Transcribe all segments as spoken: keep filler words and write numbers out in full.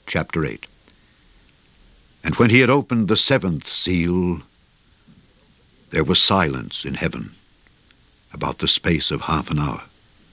chapter eight. And when he had opened the seventh seal, there was silence in heaven about the space of half an hour.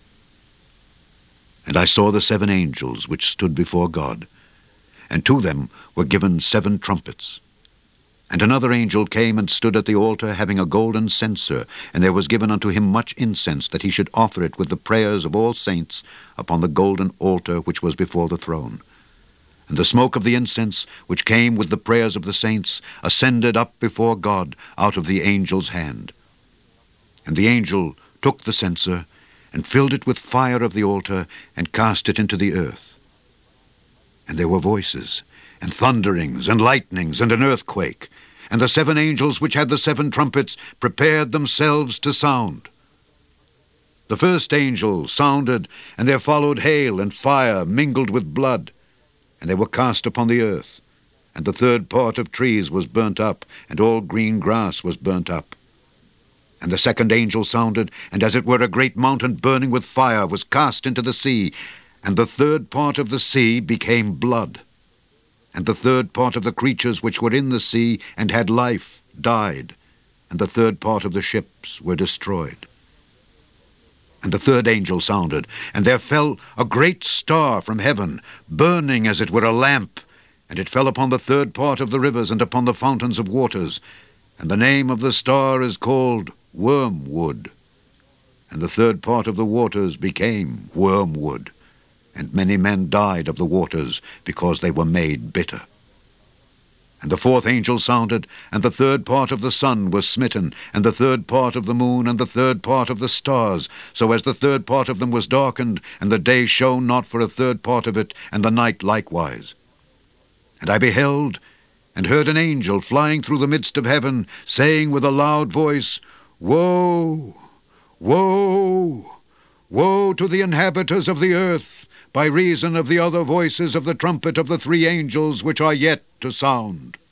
And I saw the seven angels which stood before God, and to them were given seven trumpets. And another angel came and stood at the altar, having a golden censer, and there was given unto him much incense, that he should offer it with the prayers of all saints upon the golden altar which was before the throne. And the smoke of the incense, which came with the prayers of the saints, ascended up before God out of the angel's hand. And the angel took the censer, and filled it with fire of the altar, and cast it into the earth. And there were voices, and thunderings, and lightnings, and an earthquake. And the seven angels which had the seven trumpets prepared themselves to sound. The first angel sounded, and there followed hail and fire mingled with blood, and they were cast upon the earth. And the third part of trees was burnt up, and all green grass was burnt up. And the second angel sounded, and as it were a great mountain burning with fire was cast into the sea, and the third part of the sea became blood. And the third part of the creatures which were in the sea and had life died, and the third part of the ships were destroyed. And the third angel sounded, and there fell a great star from heaven, burning as it were a lamp, and it fell upon the third part of the rivers and upon the fountains of waters. And the name of the star is called Wormwood. And the third part of the waters became wormwood, and many men died of the waters, because they were made bitter. And the fourth angel sounded, and the third part of the sun was smitten, and the third part of the moon, and the third part of the stars, so as the third part of them was darkened, and the day shone not for a third part of it, and the night likewise. And I beheld, and heard an angel flying through the midst of heaven, saying with a loud voice, Woe, woe, woe to the inhabitants of the earth, by reason of the other voices of the trumpet of the three angels which are yet to sound.